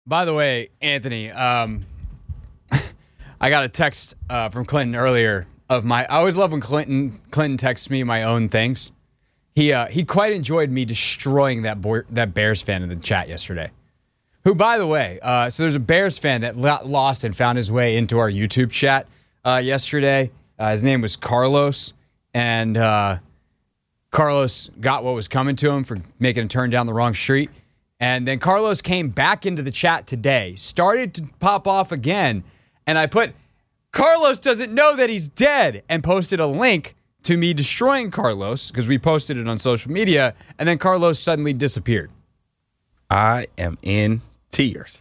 By the way, Anthony, I got a text from Clinton earlier of I always love when Clinton texts me my own things. He quite enjoyed me destroying that Bears fan in the chat yesterday. Who, by the way, so there's a Bears fan that lost and found his way into our YouTube chat yesterday. His name was Carlos, and Carlos got what was coming to him for making a turn down the wrong street. And then Carlos came back into the chat today, started to pop off again, and I put, Carlos doesn't know that he's dead, and posted a link to me destroying Carlos, because we posted it on social media, and then Carlos suddenly disappeared. I am in tears.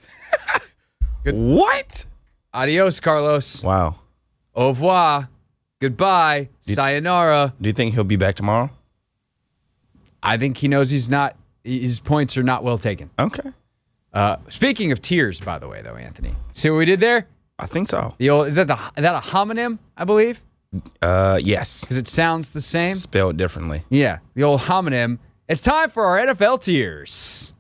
What? Adios, Carlos. Wow. Au revoir. Goodbye. Sayonara. Do you think he'll be back tomorrow? I think he knows his points are not well taken. Okay. Speaking of tears, by the way, though, Anthony. See what we did there? I think so. Is that a homonym, I believe? Yes. Because it sounds the same? Spelled differently. Yeah, the old homonym. It's time for our NFL tears,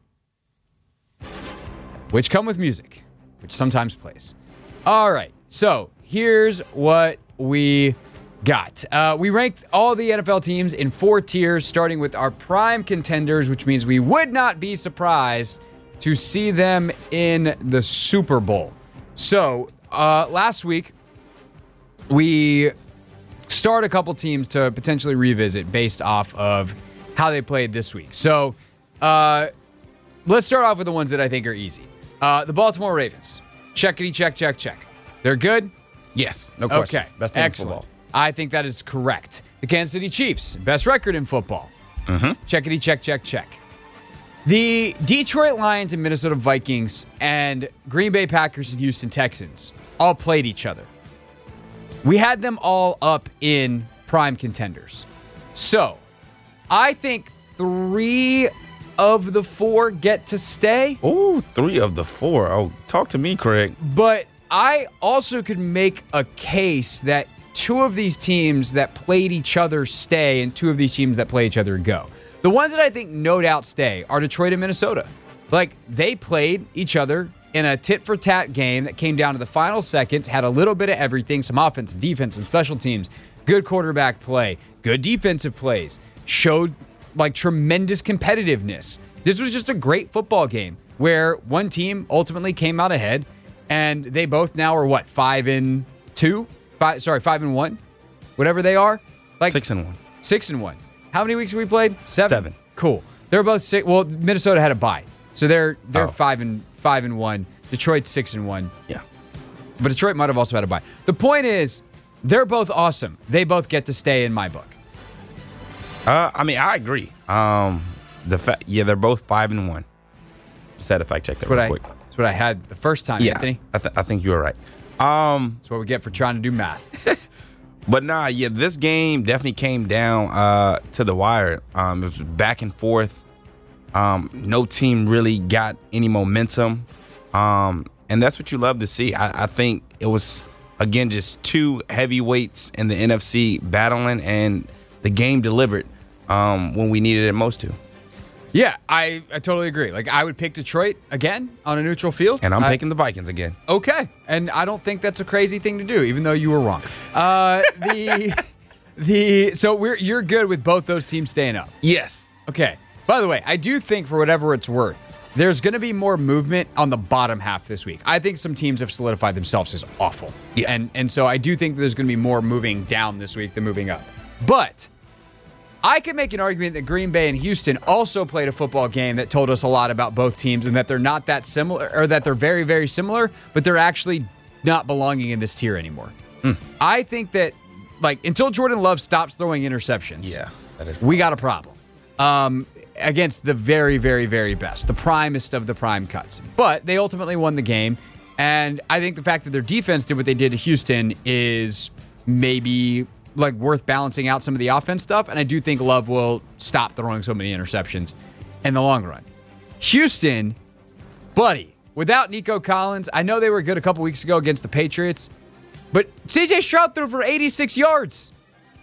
which come with music, which sometimes plays. All right, so here's what we got. We ranked all the NFL teams in 4 tiers, starting with our prime contenders, which means we would not be surprised to see them in the Super Bowl. So, last week, we starred a couple teams to potentially revisit based off of how they played this week. So, let's start off with the ones that I think are easy. The Baltimore Ravens. Checkity, check. They're good? Yes, no question. Okay, Best team in excellent. football. I think that is correct. The Kansas City Chiefs, best record in football. Checkity, check. The Detroit Lions and Minnesota Vikings and Green Bay Packers and Houston Texans all played each other. We had them all up in prime contenders. So, I think 3 of the 4 get to stay. Oh, 3 of the 4. Oh, talk to me, Craig. But I also could make a case that 2 of these teams that played each other stay and 2 of these teams that play each other go. The ones that I think no doubt stay are Detroit and Minnesota. Like, they played each other in a tit-for-tat game that came down to the final seconds, had a little bit of everything, some offense, some defense, some special teams, good quarterback play, good defensive plays, showed, like, tremendous competitiveness. This was just a great football game where one team ultimately came out ahead, and they both now are, 5-2? 5-1? Whatever they are. Like 6-1. 6-1. How many weeks have we played? 7? 7. Cool. They're both 6. Well, Minnesota had a bye. So they're 5-1. Detroit's 6-1. Yeah. But Detroit might have also had a bye. The point is, they're both awesome. They both get to stay in my book. I mean, I agree. They're both 5-1. Just had to fact check that real quick. That's what I had the first time, Yeah, Anthony. I think you were right. That's what we get for trying to do math. But this game definitely came down to the wire. It was back and forth. No team really got any momentum. And that's what you love to see. I think it was, again, just 2 heavyweights in the NFC battling, and the game delivered when we needed it most to. Yeah, I totally agree. Like, I would pick Detroit again on a neutral field. And I'm picking the Vikings again. Okay. And I don't think that's a crazy thing to do, even though you were wrong. So you're good with both those teams staying up. Yes. Okay. By the way, I do think, for whatever it's worth, there's going to be more movement on the bottom half this week. I think some teams have solidified themselves as awful. Yeah. And so I do think there's going to be more moving down this week than moving up. But I could make an argument that Green Bay and Houston also played a football game that told us a lot about both teams, and that they're not that similar, or that they're very, very similar, but they're actually not belonging in this tier anymore. I think that, until Jordan Love stops throwing interceptions, we got a problem against the very, very, very best, the primest of the prime cuts. But they ultimately won the game, and I think the fact that their defense did what they did to Houston is maybe worth balancing out some of the offense stuff, and I do think Love will stop throwing so many interceptions in the long run. Houston, buddy, without Nico Collins, I know they were good a couple weeks ago against the Patriots, but C.J. Stroud threw for 86 yards.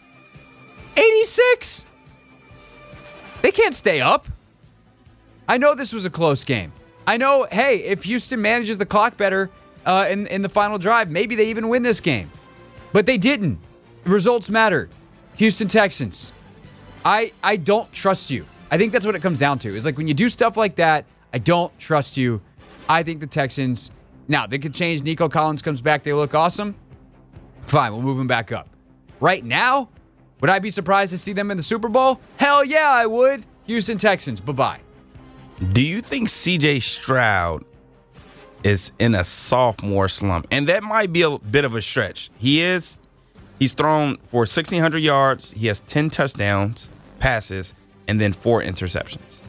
86? They can't stay up. I know this was a close game, I know, hey, if Houston manages the clock better in the final drive, maybe they even win this game. But they didn't. Results matter. Houston Texans. I don't trust you. I think that's what it comes down to. Is like when you do stuff like that, I don't trust you. I think the Texans, now they could change. Nico Collins comes back. They look awesome. Fine, we'll move them back up. Right now, would I be surprised to see them in the Super Bowl? Hell yeah, I would. Houston Texans, bye-bye. Do you think C.J. Stroud is in a sophomore slump? And that might be a bit of a stretch. He's thrown for 1,600 yards. He has 10 touchdowns, passes, and then 4 interceptions.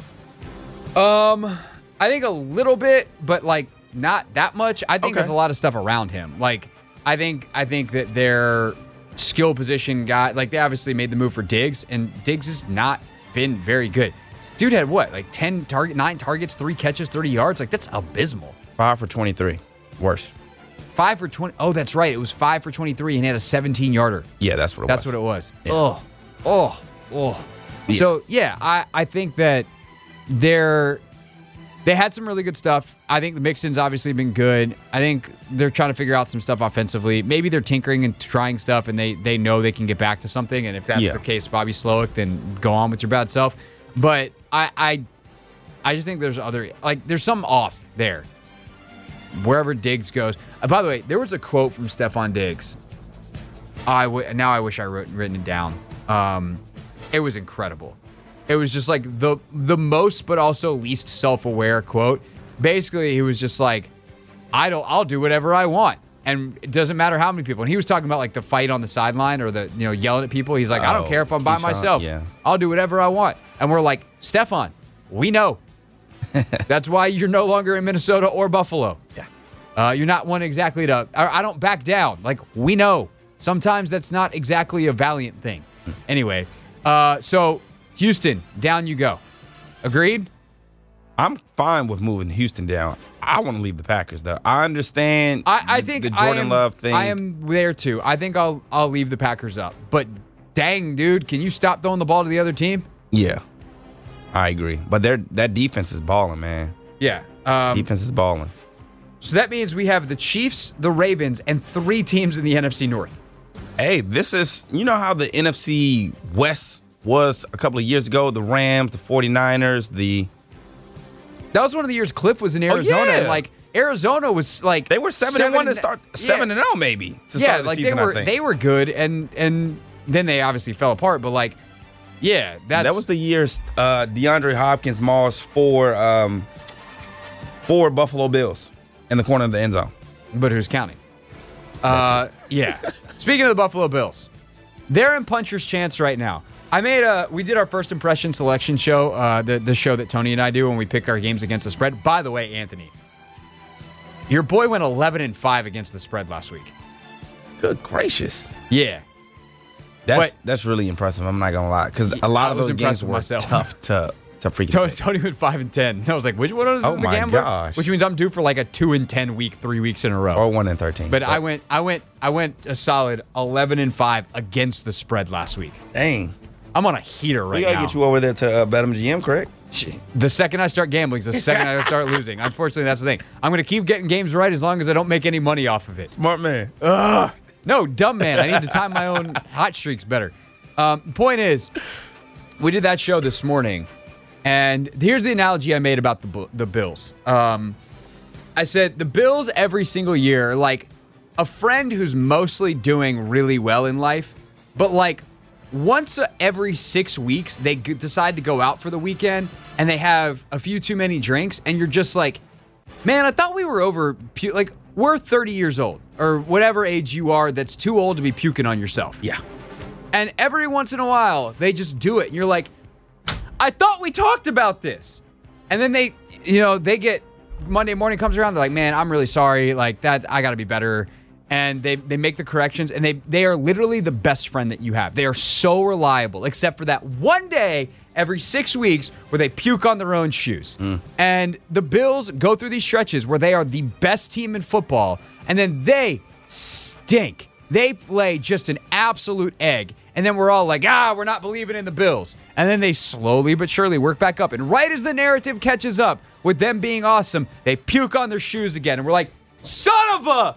I think a little bit, but like not that much. I think there's a lot of stuff around him. Like I think that their skill position guy, like they obviously made the move for Diggs, and Diggs has not been very good. Dude had what, like 9 targets, 3 catches, 30 yards? Like that's abysmal. 5 for 23. Worse. 5 for 20. Oh, that's right. It was 5 for 23 and he had a 17-yarder. Yeah, that's what it was. That's what it was. Yeah. Oh. Yeah. So, yeah, I think that they had some really good stuff. I think the Mixon's obviously been good. I think they're trying to figure out some stuff offensively. Maybe they're tinkering and trying stuff, and they know they can get back to something. And if that's the case, Bobby Slowick, then go on with your bad self. But I just think there's there's something off there. Wherever Diggs goes. By the way, there was a quote from Stephon Diggs. Now I wish I written it down. It was incredible. It was just like the most but also least self-aware quote. Basically, he was just like, I'll do whatever I want. And it doesn't matter how many people. And he was talking about like the fight on the sideline or the yelling at people. He's like, I don't care if I'm by myself. Yeah. I'll do whatever I want. And we're like, Stephon, we know. That's why you're no longer in Minnesota or Buffalo. Yeah. You're not one exactly to, I don't back down. Like, we know. Sometimes that's not exactly a valiant thing. Anyway, so Houston, down you go. Agreed? I'm fine with moving Houston down. I want to leave the Packers, though. I understand I think the Jordan Love thing. I am there, too. I think I'll leave the Packers up. But dang, dude, can you stop throwing the ball to the other team? Yeah, I agree. But that defense is balling, man. Yeah. Defense is balling. So that means we have the Chiefs, the Ravens, and 3 teams in the NFC North. Hey, this is, you know how the NFC West was a couple of years ago? The Rams, the 49ers, That was one of the years Cliff was in Arizona. yeah. And like Arizona was like They were 7-1 to start, 7-0 maybe to start the season, I think. they were good, and then they obviously fell apart. But like, yeah, that was the years DeAndre Hopkins mauled 4 Buffalo Bills in the corner of the end zone. But who's counting? Yeah. Speaking of the Buffalo Bills, they're in puncher's chance right now. We did our first impression selection show, the show that Tony and I do when we pick our games against the spread. By the way, Anthony, your boy went 11-5 against the spread last week. Good gracious. Yeah. That's really impressive. I'm not gonna lie, because a lot of those games were tough to freaking. Tony went 5-10. And I was like, which one of us is the gambler? Gosh. Which means I'm due for like a 2-10 week, 3 weeks in a row, or 1-13. But I went a solid 11-5 against the spread last week. Dang. I'm on a heater right We gotta now. get you over there to BetMGM, correct? The second I start gambling is the second I start losing. Unfortunately, that's the thing. I'm going to keep getting games right as long as I don't make any money off of it. Smart man. No, dumb man. I need to time my own hot streaks better. Point is, we did that show this morning, and here's the analogy I made about the Bills. I said the Bills every single year, like a friend who's mostly doing really well in life, but like once every 6 weeks, they decide to go out for the weekend, and they have a few too many drinks, and you're just like, man, I thought we were over, like, we're 30 years old, or whatever age you are that's too old to be puking on yourself. Yeah. And every once in a while, they just do it, and you're like, I thought we talked about this. And then they get, Monday morning comes around, they're like, man, I'm really sorry, like, that, I gotta be better. And they make the corrections, and they are literally the best friend that you have. They are so reliable, except for that one day every 6 weeks where they puke on their own shoes. And the Bills go through these stretches where they are the best team in football, and then they stink. They lay just an absolute egg. And then we're all like, we're not believing in the Bills. And then they slowly but surely work back up. And right as the narrative catches up with them being awesome, they puke on their shoes again. And we're like, son of a...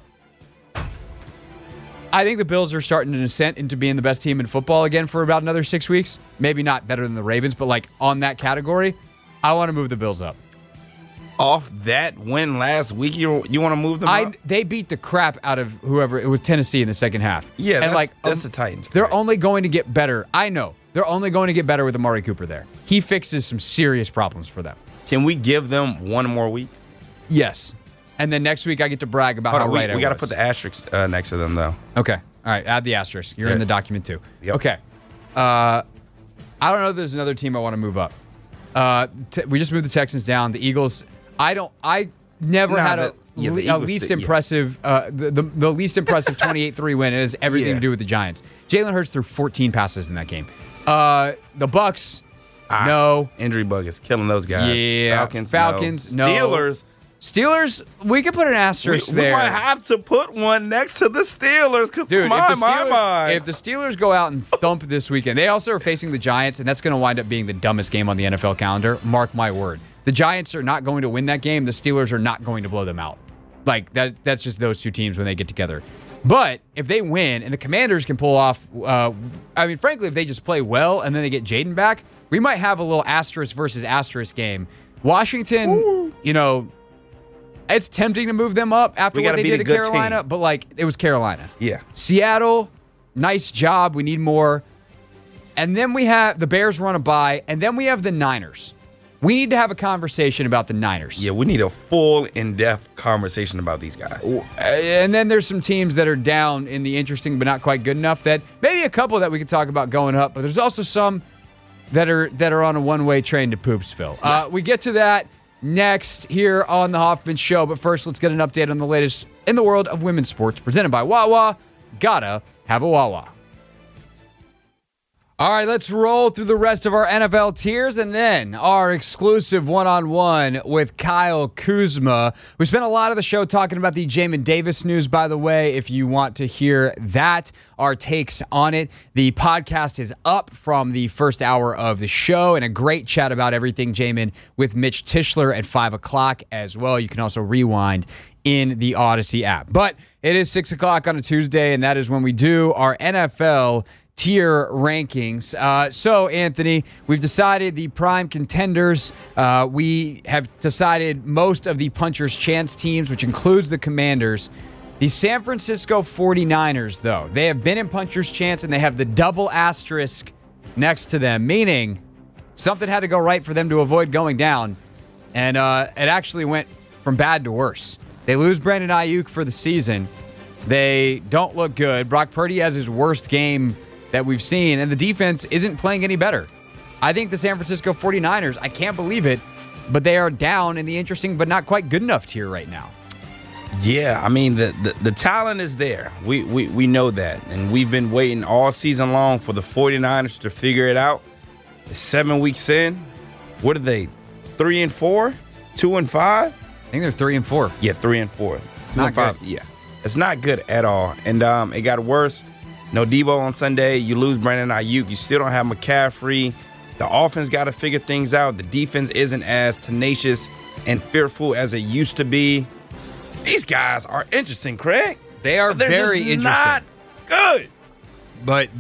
I think the Bills are starting to descent into being the best team in football again for about another 6 weeks. Maybe not better than the Ravens, but like on that category, I want to move the Bills up. Off that win last week, you want to move them up? They beat the crap out of whoever. It was Tennessee in the second half. Yeah, and that's the Titans. They're only going to get better. I know. They're only going to get better with Amari Cooper there. He fixes some serious problems for them. Can we give them one more week? Yes. And then next week I get to brag about how right I was. We got to put the asterisk next to them, though. Okay. All right. Add the asterisk. You're in the document, too. Yep. Okay. I don't know if there's another team I want to move up. We just moved the Texans down. The Eagles... I never had the least impressive, the least impressive 28-3 win. It has everything to do with the Giants. Jalen Hurts threw 14 passes in that game. The Bucks, no. Injury bug is killing those guys. Yeah. Falcons, no. Steelers, we could put an asterisk there. We might have to put one next to the Steelers because if the Steelers go out and thump this weekend, they also are facing the Giants, and that's going to wind up being the dumbest game on the NFL calendar. Mark my word. The Giants are not going to win that game. The Steelers are not going to blow them out. Like, that's just those two teams when they get together. But if they win and the Commanders can pull off, frankly, if they just play well and then they get Jaden back, we might have a little asterisk versus asterisk game. Washington, it's tempting to move them up after what they did to Carolina, but, like, it was Carolina. Yeah. Seattle, nice job. We need more. And then we have the Bears run a bye, and then we have the Niners. We need to have a conversation about the Niners. Yeah, we need a full, in-depth conversation about these guys. And then there's some teams that are down in the interesting but not quite good enough that maybe a couple that we could talk about going up, but there's also some that are on a one-way train to Poopsville. We get to that next here on the Hoffman Show, but first let's get an update on the latest in the world of women's sports presented by Wawa. Gotta have a Wawa. All right, let's roll through the rest of our NFL tiers and then our exclusive one-on-one with Kyle Kuzma. We spent a lot of the show talking about the Jamin Davis news, by the way. If you want to hear that, our takes on it, the podcast is up from the first hour of the show and a great chat about everything Jamin with Mitch Tischler at 5 o'clock as well. You can also rewind in the Odyssey app. But it is 6 o'clock on a Tuesday, and that is when we do our NFL tier rankings. So, Anthony, we've decided the prime contenders. We have decided most of the puncher's chance teams, which includes the Commanders. The San Francisco 49ers, though, they have been in puncher's chance, and they have the double asterisk next to them, meaning something had to go right for them to avoid going down. And it actually went from bad to worse. They lose Brandon Ayuk for the season. They don't look good. Brock Purdy has his worst game that we've seen, and the defense isn't playing any better. I think the San Francisco 49ers, I can't believe it, but they are down in the interesting but not quite good enough tier right now. Yeah, I mean, the talent is there. We know that, and we've been waiting all season long for the 49ers to figure it out. 7 weeks in, what are they, 3-4, 2-5? I think they're 3-4. Yeah, 3-4. It's not good. Yeah, it's not good at all, and it got worse. No Debo on Sunday. You lose Brandon Ayuk. You still don't have McCaffrey. The offense got to figure things out. The defense isn't as tenacious and fearful as it used to be. These guys are interesting, Craig. They are very interesting. Not good. But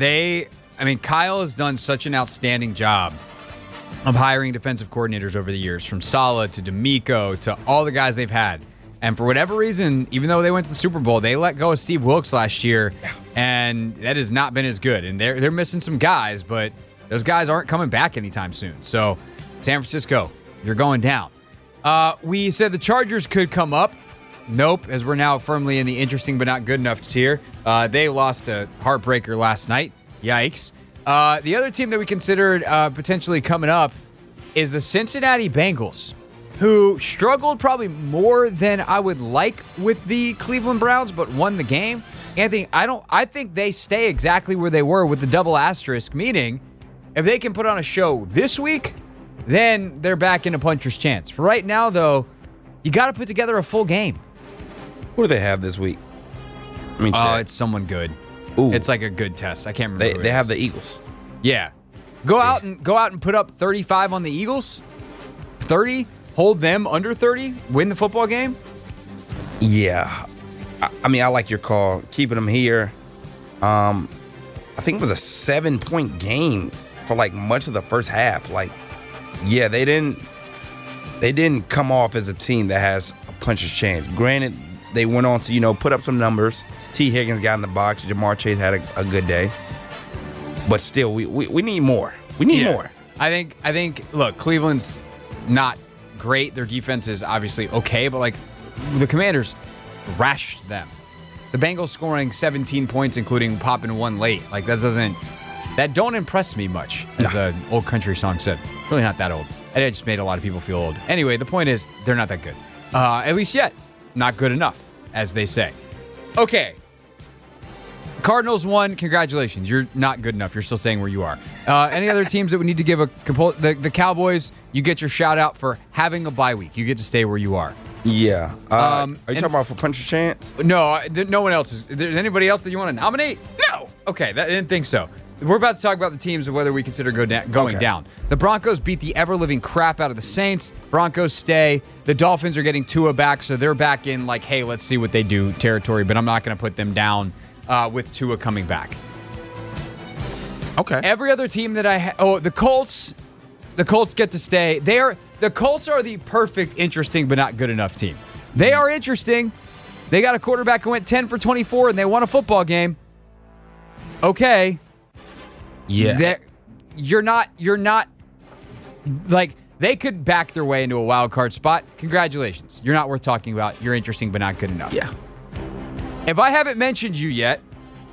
Kyle has done such an outstanding job of hiring defensive coordinators over the years, from Saleh to D'Amico to all the guys they've had. And for whatever reason, even though they went to the Super Bowl, they let go of Steve Wilkes last year, and that has not been as good. And they're missing some guys, but those guys aren't coming back anytime soon. So, San Francisco, you're going down. We said the Chargers could come up. Nope, as we're now firmly in the interesting but not good enough tier. They lost a heartbreaker last night. Yikes. The other team that we considered potentially coming up is the Cincinnati Bengals, who struggled probably more than I would like with the Cleveland Browns, but won the game. Anthony, I think they stay exactly where they were with the double asterisk, meaning if they can put on a show this week, then they're back in a puncher's chance. For right now, though, you got to put together a full game. Who do they have this week? I mean, Oh, it's someone good. Ooh. It's like a good test. I can't remember. They have the Eagles. Yeah. Go out and put up 35 on the Eagles. 30. Hold them under 30. Win the football game. Yeah. I mean, I like your call. Keeping them here. I think it was a 7-point game for like much of the first half. Like, yeah, they didn't come off as a team that has a puncher's chance. Granted, they went on to, put up some numbers. T. Higgins got in the box. Jamar Chase had a good day. But still, we need more. We need more. I think, look, Cleveland's not great. Their defense is obviously okay, but like the Commanders rashed them. The Bengals scoring 17 points, including popping one late. Like that don't impress me much, as an old country song said. Really not that old. And it just made a lot of people feel old. Anyway, the point is, they're not that good. At least yet. Not good enough, as they say. Okay. Cardinals won. Congratulations. You're not good enough. You're still staying where you are. Any other teams that we need to give the Cowboys, you get your shout out for having a bye week. You get to stay where you are. Yeah. Are you talking about for puncher's chance? No, no one else is. Is there anybody else that you want to nominate? No. Okay, I didn't think so. We're about to talk about the teams and whether we consider going down. The Broncos beat the ever-living crap out of the Saints. Broncos stay. The Dolphins are getting Tua back, so they're back in like, hey, let's see what they do territory, but I'm not going to put them down with Tua coming back. Okay. Every other team that the Colts get to stay. The Colts are the perfect, interesting, but not good enough team. They are interesting. They got a quarterback who went 10 for 24, and they won a football game. Okay. Yeah. You're not like they could back their way into a wild card spot. Congratulations. You're not worth talking about. You're interesting, but not good enough. Yeah. If I haven't mentioned you yet,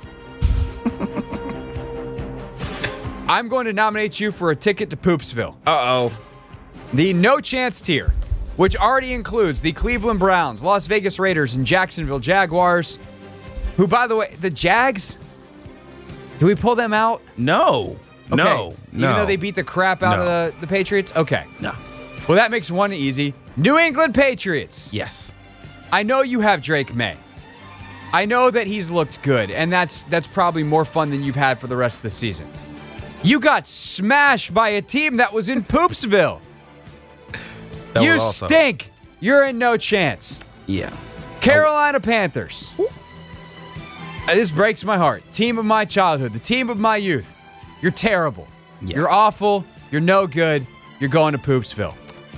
I'm going to nominate you for a ticket to Poopsville. Uh-oh. The no chance tier, which already includes the Cleveland Browns, Las Vegas Raiders, and Jacksonville Jaguars, who, by the way, the Jags, do we pull them out? No. Okay. No. Even though they beat the crap out of the Patriots? Okay. No. Well, that makes one easy. New England Patriots. Yes. I know you have Drake May. I know that he's looked good, and that's probably more fun than you've had for the rest of the season. You got smashed by a team that was in Poopsville. You stink. You're in no chance. Yeah. Carolina Panthers. This breaks my heart. Team of my childhood. The team of my youth. You're terrible. Yeah. You're awful. You're no good. You're going to Poopsville.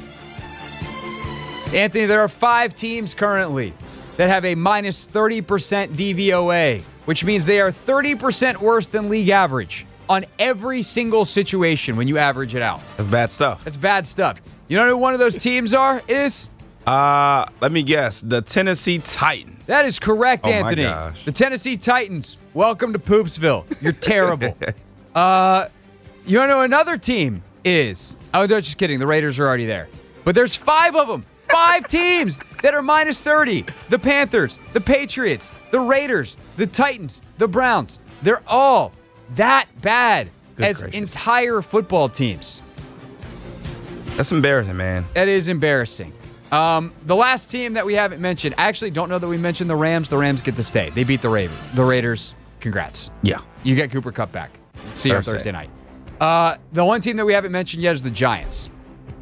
Anthony, there are 5 teams currently that have a minus 30% DVOA, which means they are 30% worse than league average on every single situation when you average it out. That's bad stuff. That's bad stuff. You know who one of those teams is? Let me guess. The Tennessee Titans. That is correct, Oh, Anthony. my gosh. The Tennessee Titans. Welcome to Poopsville. You're terrible. You know who another team is? Oh, no, just kidding. The Raiders are already there. But there's 5 of them. 5 teams that are minus 30. The Panthers, the Patriots, the Raiders, the Titans, the Browns. They're all that bad as entire football teams. That's embarrassing, man. That is embarrassing. The last team that we haven't mentioned, I actually don't know that we mentioned the Rams. The Rams get to stay. They beat the Raiders. Congrats. Yeah. You get Cooper Kupp back. See you on Thursday night. The one team that we haven't mentioned yet is the Giants.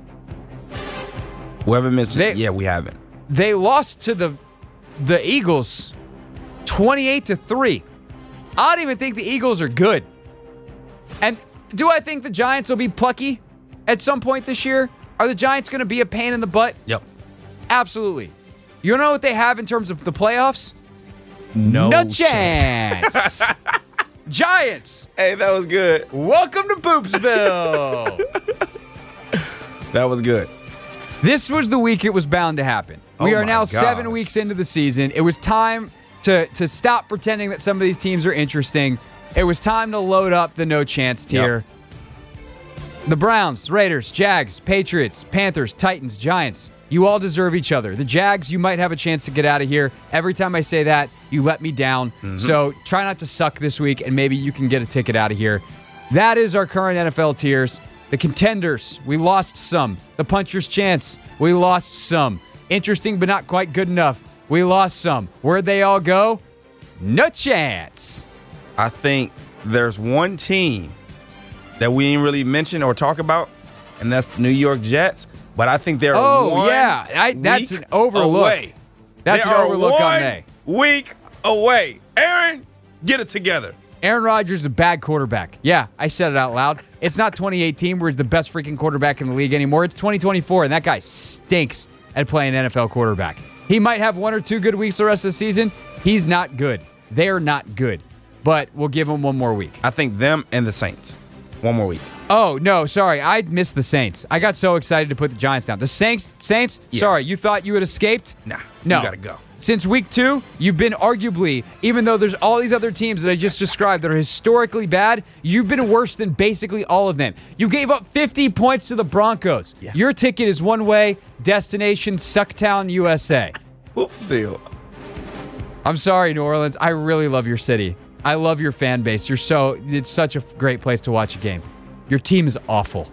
We haven't mentioned we haven't. They lost to the Eagles 28-3. I don't even think the Eagles are good. And do I think the Giants will be plucky at some point this year? Are the Giants going to be a pain in the butt? Yep. Absolutely. You know what they have in terms of the playoffs? No chance. Giants. Hey, that was good. Welcome to Poopsville. That was good. This was the week it was bound to happen. We are now 7 weeks into the season. It was time to stop pretending that some of these teams are interesting. It was time to load up the no chance tier. Yep. The Browns, Raiders, Jags, Patriots, Panthers, Titans, Giants. You all deserve each other. The Jags, you might have a chance to get out of here. Every time I say that, you let me down. Mm-hmm. So try not to suck this week, and maybe you can get a ticket out of here. That is our current NFL tiers. The contenders, we lost some. The puncher's chance, we lost some. Interesting but not quite good enough, we lost some. Where'd they all go? No chance. I think there's one team that we didn't really mention or talk about, and that's the New York Jets. But I think they're that's an overlook. Away. That's an overlook on me. Week away. Aaron, get it together. Aaron Rodgers is a bad quarterback. Yeah, I said it out loud. It's not 2018 where he's the best freaking quarterback in the league anymore. It's 2024, and that guy stinks at playing NFL quarterback. He might have 1 or 2 good weeks the rest of the season. He's not good. They're not good. But we'll give him one more week. I think them and the Saints. One more week. Oh, no, sorry. I missed the Saints. I got so excited to put the Giants down. The Saints, Yeah. Sorry, you thought you had escaped? Nah, No. you got to go. Since week 2, you've been arguably, even though there's all these other teams that I just described that are historically bad, you've been worse than basically all of them. You gave up 50 points to the Broncos. Yeah. Your ticket is one way, destination Sucktown, USA. Whoopsville. I'm sorry, New Orleans. I really love your city. I love your fan base. It's such a great place to watch a game. Your team is awful.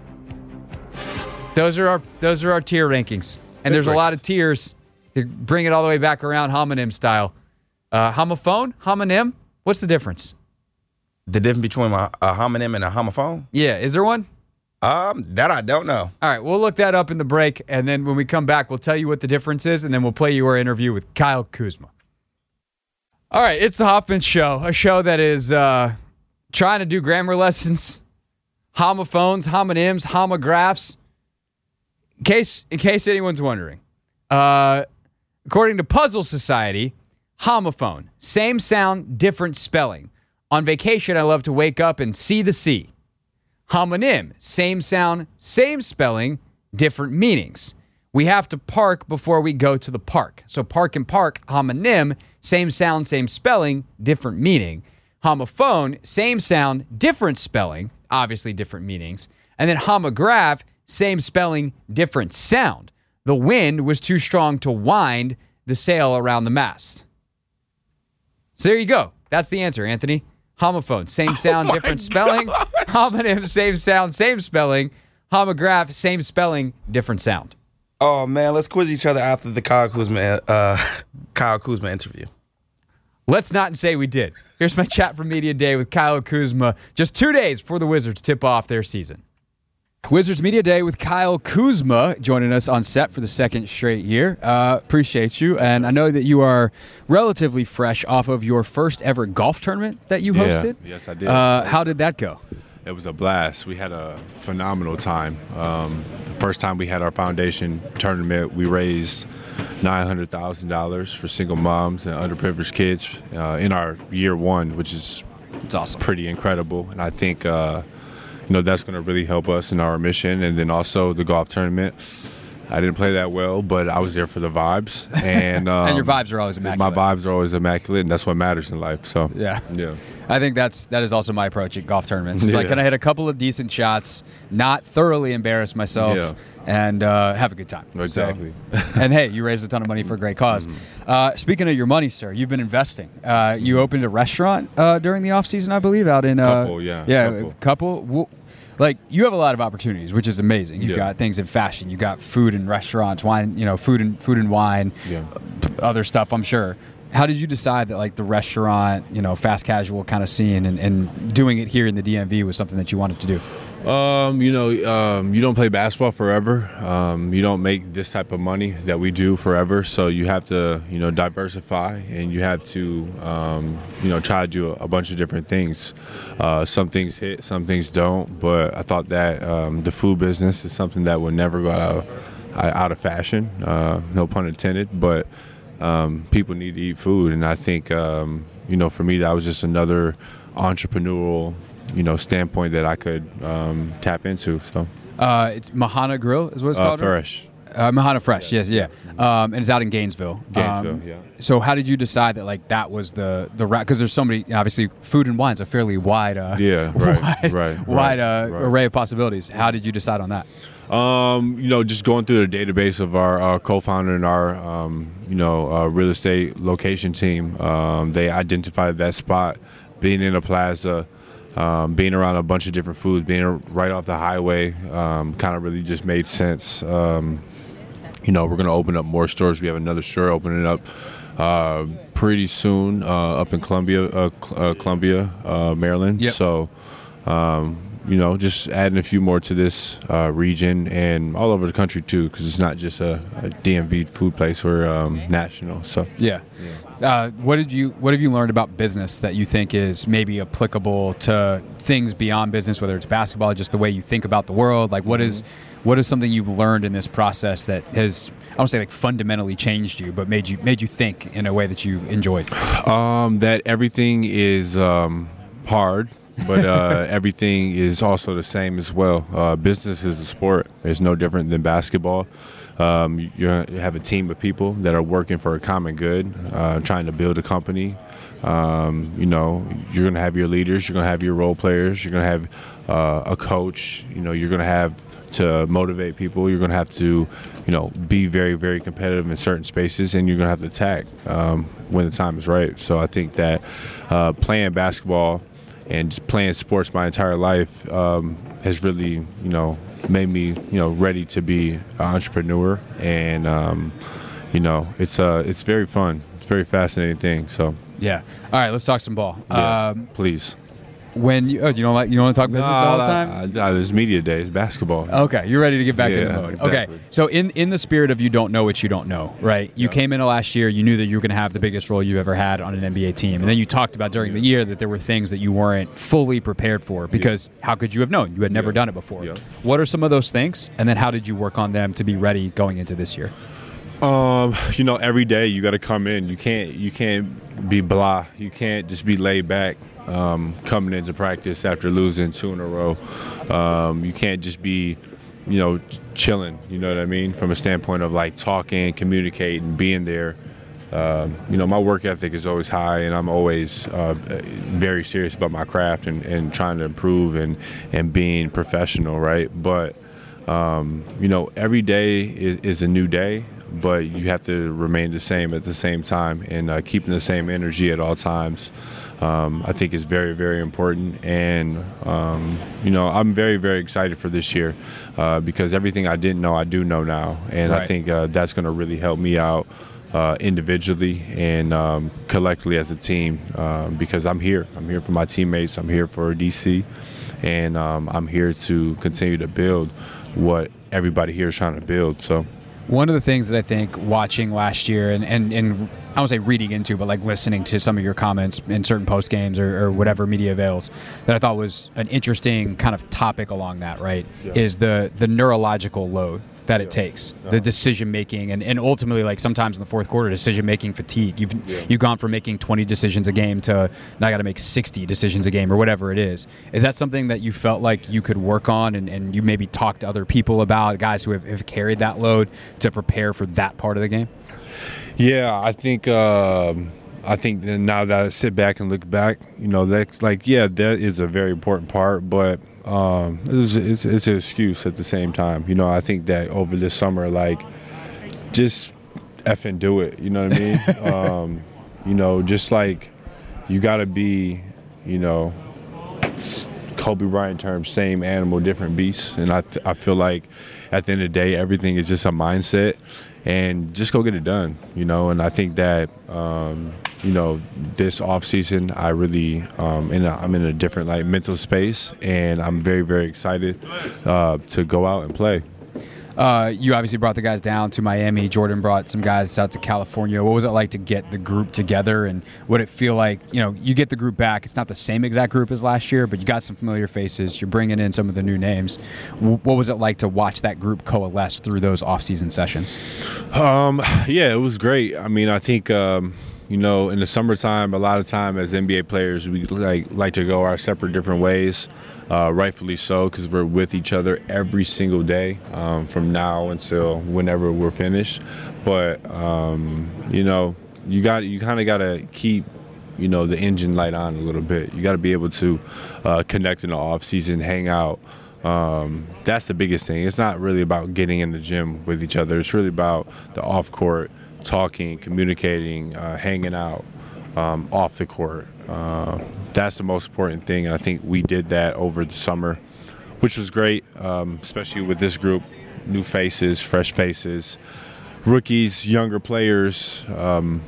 Those are our tier rankings. And there's a lot of tiers. To bring it all the way back around homonym style. Homophone? Homonym? What's the difference? The difference between a homonym and a homophone? Yeah, is there one? That I don't know. All right, we'll look that up in the break, and then when we come back, we'll tell you what the difference is, and then we'll play you our interview with Kyle Kuzma. All right, it's the Hoffman Show, a show that is trying to do grammar lessons, homophones, homonyms, homographs. In case anyone's wondering, according to Puzzle Society, homophone, same sound, different spelling. On vacation, I love to wake up and see the sea. Homonym, same sound, same spelling, different meanings. We have to park before we go to the park. So park and park, homonym, same sound, same spelling, different meaning. Homophone, same sound, different spelling, obviously different meanings. And then homograph, same spelling, different sound. The wind was too strong to wind the sail around the mast. So there you go. That's the answer, Anthony. Homophone, same sound, different spelling. Homonym, same sound, same spelling. Homograph, same spelling, different sound. Oh, man, let's quiz each other after the Kyle Kuzma interview. Let's not say we did. Here's my chat from Media Day with Kyle Kuzma just 2 days before the Wizards tip off their season. Wizards Media Day with Kyle Kuzma joining us on set for the second straight year. Appreciate you. And I know that you are relatively fresh off of your first ever golf tournament that you hosted. Yes, I did. How did that go? It was a blast. We had a phenomenal time. The first time we had our foundation tournament, we raised $900,000 for single moms and underprivileged kids in our year one, which is It's awesome. pretty incredible. And I think that's going to really help us in our mission. And then also the golf tournament. I didn't play that well, but I was there for the vibes. And, And your vibes are always immaculate. My vibes are always immaculate, and that's what matters in life. So Yeah. yeah. I think that is also my approach at golf tournaments. It's like, Yeah. can I hit a couple of decent shots, not thoroughly embarrass myself, Yeah. and have a good time. Exactly. So, and hey, you raised a ton of money for a great cause. Speaking of your money, sir, you've been investing. You opened a restaurant during the off season, I believe, out in Couple, yeah. yeah, couple. Like, you have a lot of opportunities, which is amazing. You've got things in fashion, you got food and restaurants, wine, food and wine, other stuff, I'm sure. How did you decide that, like, the restaurant, fast casual kind of scene and doing it here in the DMV was something that you wanted to do? You don't play basketball forever. You don't make this type of money that we do forever. So you have to, diversify, and you have to, try to do a bunch of different things. Some things hit, some things don't. But I thought that the food business is something that would never go out of fashion. No pun intended. But people need to eat food, and I think, for me, that was just another entrepreneurial standpoint that I could tap into. So It's Mahana Grill is what it's called? Right? Fresh. Mahana Fresh, yes, yeah. And it's out in Gainesville. Yeah. So how did you decide that, like, that was the route? Because there's so many, obviously, food and wine's a fairly wide, wide array of possibilities. How did you decide on that? Just going through the database of our co-founder and our, real estate location team, they identified that spot, being in a plaza, being around a bunch of different foods, being right off the highway, kind of really just made sense. We're going to open up more stores. We have another store opening up pretty soon up in Columbia, Maryland. Yep. So, just adding a few more to this region and all over the country too, because it's not just a DMV food place. We're national. So Yeah. What have you learned about business that you think is maybe applicable to things beyond business, whether it's basketball, just the way you think about the world? Like, what is something you've learned in this process that has, I don't say like fundamentally changed you, but made you think in a way that you enjoyed? that everything is hard, but everything is also the same as well. Business is a sport. It's no different than basketball. You have a team of people that are working for a common good, trying to build a company. You're going to have your leaders, you're going to have your role players, you're going to have a coach, you're going to have to motivate people, you're going to have to, be very, very competitive in certain spaces, and you're going to have to attack when the time is right. So I think that playing basketball and just playing sports my entire life has really, made me, ready to be an entrepreneur, and it's very fun. It's a very fascinating thing. So Yeah. All right, let's talk some ball. please. When you don't want to talk business all the time? There's media days, basketball. Okay, you're ready to get back in the Yeah, mode. exactly. Okay, so in the spirit of you don't know what you don't know, right? You came into last year, you knew that you were going to have the biggest role you ever had on an NBA team, and then you talked about during the year that there were things that you weren't fully prepared for because how could you have known? You had never done it before. Yeah. What are some of those things, and then how did you work on them to be ready going into this year? Every day you got to come in. You can't be blah. You can't just be laid back. Coming into practice after losing 2 in a row. You can't just be, chilling, you know what I mean? From a standpoint of like talking, communicating, being there. My work ethic is always high, and I'm always very serious about my craft and trying to improve and being professional, right? But, every day is a new day, but you have to remain the same at the same time, and keeping the same energy at all times. I think is very, very important, and I'm very, very excited for this year because everything I didn't know, I do know now, and Right. I think that's going to really help me out individually and collectively as a team because I'm here. I'm here for my teammates. I'm here for DC, and I'm here to continue to build what everybody here is trying to build. So. One of the things that I think watching last year and I don't say reading into, but like listening to some of your comments in certain post games or whatever media avails that I thought was an interesting kind of topic along that, right? Yeah. Is the neurological load that it takes, the decision making, and ultimately, like sometimes in the fourth quarter, decision making fatigue. You've gone from making 20 decisions a game to now I got to make 60 decisions a game or whatever it is. Is that something that you felt like you could work on and you maybe talk to other people about, guys who have carried that load to prepare for that part of the game? Yeah, I think that now that I sit back and look back, that's that is a very important part, but it's an excuse at the same time. I think that over this summer, like, just effing do it. You know what I mean? Just like you got to be, Kobe Bryant terms, same animal, different beasts. And I feel like at the end of the day, everything is just a mindset. And just go get it done, And I think that, this off season, I really, I'm in a different mental space, and I'm very, very excited to go out and play. You obviously brought the guys down to Miami. Jordan brought some guys out to California. What was it like to get the group together, and what it feel like? You get the group back. It's not the same exact group as last year, but you got some familiar faces. You're bringing in some of the new names. What was it like to watch that group coalesce through those off-season sessions? Yeah, it was great. I mean, I think in the summertime, a lot of time as NBA players, we like to go our separate different ways. Rightfully so, because we're with each other every single day from now until whenever we're finished. But you kind of got to keep the engine light on a little bit. You got to be able to connect in the off season, hang out. That's the biggest thing. It's not really about getting in the gym with each other. It's really about the off court, talking, communicating, hanging out off the court. That's the most important thing, and I think we did that over the summer, which was great, especially with this group, new faces, fresh faces, rookies, younger players,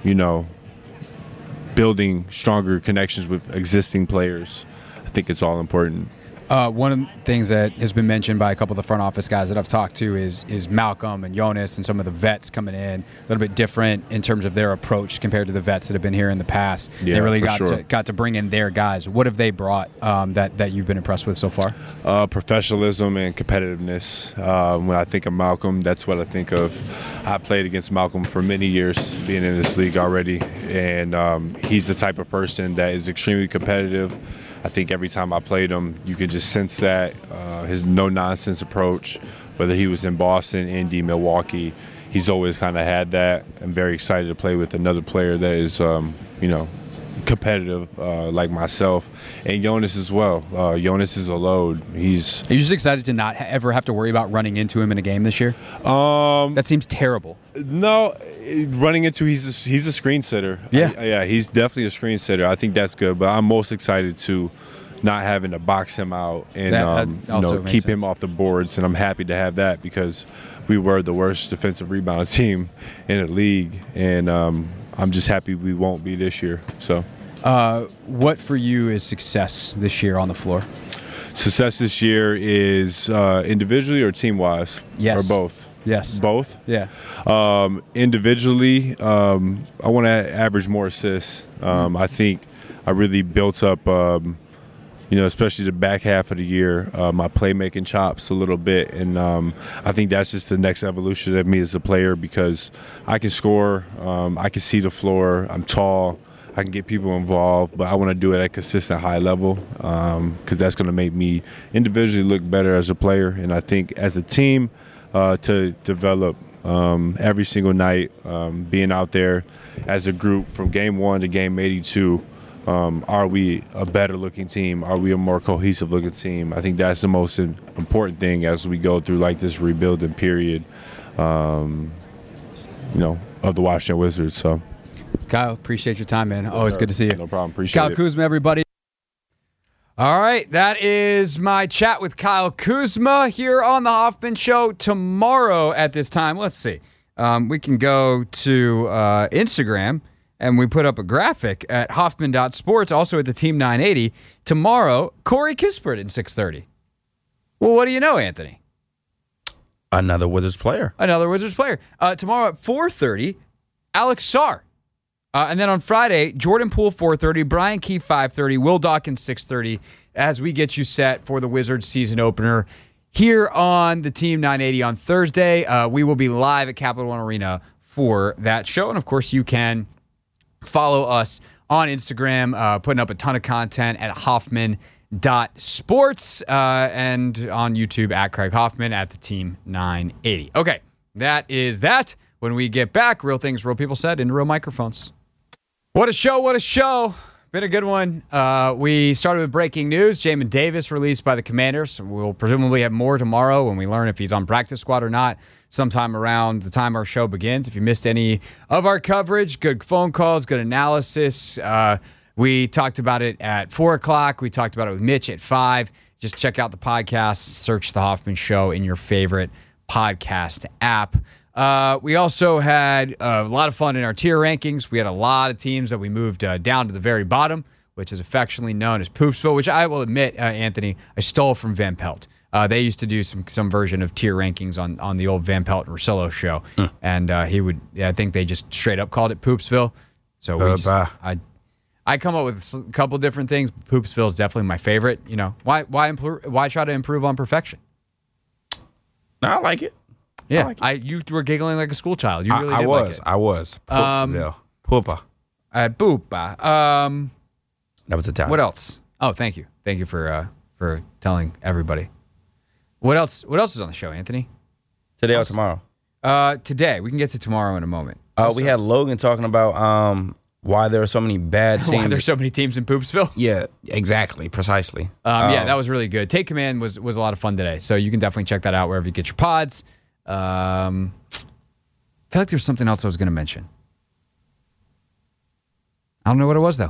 building stronger connections with existing players. I think it's all important. One of the things that has been mentioned by a couple of the front office guys that I've talked to is Malcolm and Jonas and some of the vets coming in a little bit different in terms of their approach compared to the vets that have been here in the past. Yeah, they really for got to bring in their guys. What have they brought that you've been impressed with so far? Professionalism and competitiveness. When I think of Malcolm, that's what I think of. I played against Malcolm for many years, being in this league already, and he's the type of person that is extremely competitive. I think every time I played him, you could just sense that his no-nonsense approach, whether he was in Boston, Indy, Milwaukee, he's always kind of had that. I'm very excited to play with another player that is, competitive like myself, and Jonas as well. Jonas is a load. Are you just excited to not ever have to worry about running into him in a game this year? That seems terrible. No, running into he's a screen sitter. Yeah, he's definitely a screen sitter. I think that's good, but I'm most excited to not having to box him out and keep him off the boards, and I'm happy to have that because we were the worst defensive rebound team in the league, and I'm just happy we won't be this year. So, what for you is success this year on the floor? Success this year is individually or team-wise? Yes. Or both? Yes. Both? Yeah. Individually, I want to average more assists. I think I really built up, especially the back half of the year, my playmaking chops a little bit. And I think that's just the next evolution of me as a player because I can score, I can see the floor, I'm tall, I can get people involved, but I want to do it at a consistent high level because that's going to make me individually look better as a player. And I think as a team to develop every single night, being out there as a group from game 1 to game 82, are we a better looking team? Are we a more cohesive looking team? I think that's the most important thing as we go through like this rebuilding period, of the Washington Wizards. So, Kyle, appreciate your time, man. Always good to see you. No problem. Appreciate Kyle it. Kuzma, everybody. All right, that is my chat with Kyle Kuzma here on the Hoffman Show. Tomorrow at this time, let's see. We can go to Instagram. And we put up a graphic at Hoffman.sports, also at the Team 980. Tomorrow, Corey Kispert at 6:30. Well, what do you know, Anthony? Another Wizards player. Tomorrow at 4:30, Alex Sarr. And then on Friday, Jordan Poole 4:30, Brian Key 5:30, Will Dawkins 6:30, as we get you set for the Wizards season opener here on the Team 980 on Thursday. We will be live at Capital One Arena for that show. And, of course, you can follow us on Instagram, putting up a ton of content at Hoffman.sports and on YouTube at Craig Hoffman at the Team 980. Okay, that is that. When we get back, real things, real people said into real microphones. What a show, what a show. Been a good one. We started with breaking news. Jamin Davis released by the Commanders. We'll presumably have more tomorrow when we learn if he's on practice squad or not, sometime around the time our show begins. If you missed any of our coverage, good phone calls, good analysis. We talked about it at 4 o'clock. We talked about it with Mitch at 5. Just check out the podcast. Search The Hoffman Show in your favorite podcast app. We also had a lot of fun in our tier rankings. We had a lot of teams that we moved down to the very bottom, which is affectionately known as Poopsville, which I will admit, Anthony, I stole from Van Pelt. They used to do some version of tier rankings on the old Van Pelt and Russillo show, and I think they just straight up called it Poopsville. So I come up with a couple different things. But Poopsville is definitely my favorite. Why try to improve on perfection? No, I like it. Yeah, you were giggling like a school child. You really did like it. I was. Poopsville. Poopa. Boopa. That was Italian. What else? Oh, thank you. Thank you for telling everybody. What else is on the show, Anthony? Today or tomorrow? Today. We can get to tomorrow in a moment. We had Logan talking about why there are so many bad teams. Why there's so many teams in Poopsville? Yeah, exactly. Precisely. Yeah, that was really good. Take Command was a lot of fun today. So you can definitely check that out wherever you get your pods. I feel like there's something else I was going to mention. I don't know what it was, though.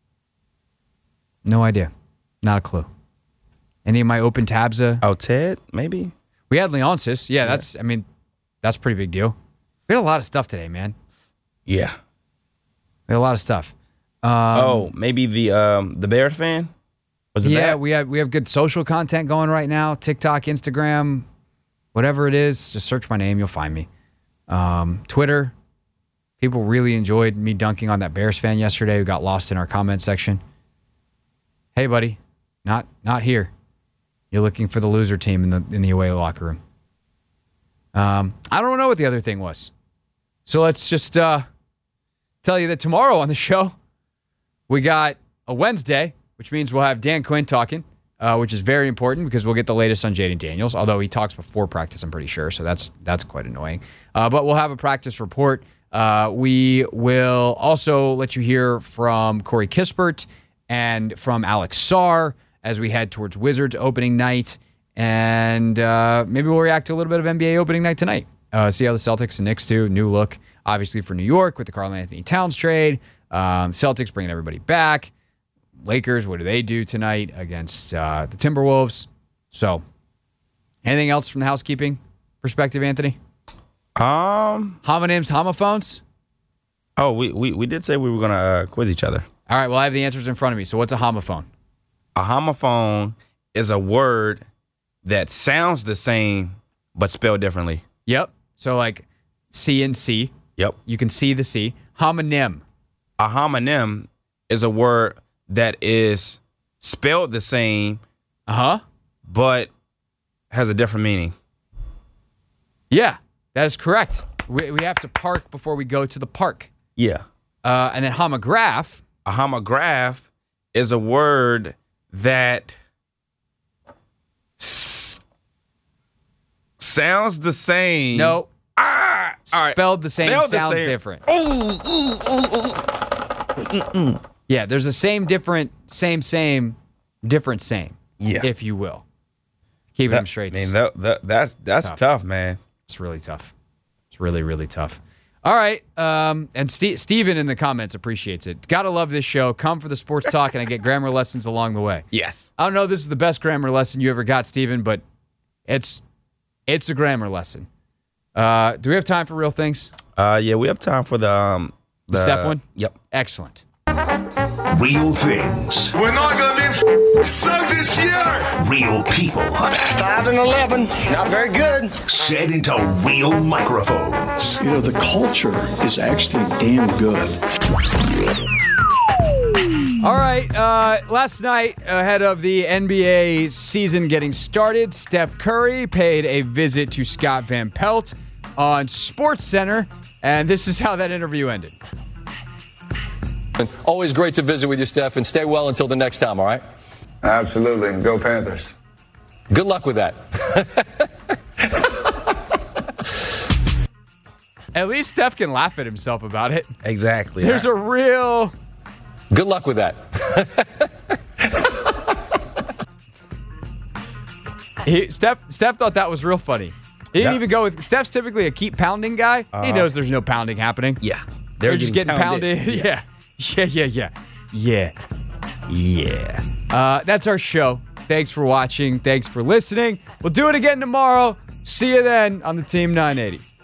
No idea. Not a clue. Any of my open tabs? Ted, maybe? We had Leonsis. Yeah, that's a pretty big deal. We had a lot of stuff today, man. Yeah. We had a lot of stuff. Maybe the Bears fan? Was it that? we have good social content going right now. TikTok, Instagram, whatever it is. Just search my name. You'll find me. Twitter. People really enjoyed me dunking on that Bears fan yesterday who got lost in our comment section. Hey, buddy. Not here. You're looking for the loser team in the away locker room. I don't know what the other thing was. So let's just tell you that tomorrow on the show, we got a Wednesday, which means we'll have Dan Quinn talking, which is very important because we'll get the latest on Jaden Daniels, although he talks before practice, I'm pretty sure, so that's quite annoying. But we'll have a practice report. We will also let you hear from Corey Kispert and from Alex Sarr as we head towards Wizards opening night. And maybe we'll react to a little bit of NBA opening night tonight. See how the Celtics and Knicks do. New look, obviously, for New York with the Karl-Anthony Towns trade. Celtics bringing everybody back. Lakers, what do they do tonight against the Timberwolves? So, anything else from the housekeeping perspective, Anthony? Homonyms, homophones? Oh, we did say we were going to quiz each other. All right, well, I have the answers in front of me. So what's a homophone? A homophone is a word that sounds the same but spelled differently. Yep. So like C and C. Yep. You can see the C. Homonym. A homonym is a word that is spelled the same, but has a different meaning. Yeah, that is correct. We have to park before we go to the park. Yeah. And then homograph. A homograph is a word that sounds the same. No. Spelled the same, sounds different. Yeah, there's a same, different, same, different, same. Yeah. If you will. Keeping them straight. I mean, that's tough, man. It's really tough. It's really, really tough. All right. And Steven in the comments appreciates it. Gotta love this show. Come for the sports talk, and I get grammar lessons along the way. Yes. I don't know if this is the best grammar lesson you ever got, Steven, but it's a grammar lesson. Do we have time for real things? Yeah, we have time for the Steph one? Yep. Excellent. Real things. We're not gonna be so this year. Real people. 5 and 11, not very good. Said into real microphones. You know, the culture is actually damn good. All right, last night, ahead of the NBA season getting started, Steph Curry paid a visit to Scott Van Pelt on SportsCenter, and this is how that interview ended. Always great to visit with you, Steph, and stay well until the next time, all right? Absolutely. Go Panthers. Good luck with that. At least Steph can laugh at himself about it. Exactly. There's a real... Good luck with that. Steph thought that was real funny. He didn't even go with... Steph's typically a keep pounding guy. He knows there's no pounding happening. Yeah. They're just getting pounded. Yeah. That's our show. Thanks for watching. Thanks for listening. We'll do it again tomorrow. See you then on the Team 980.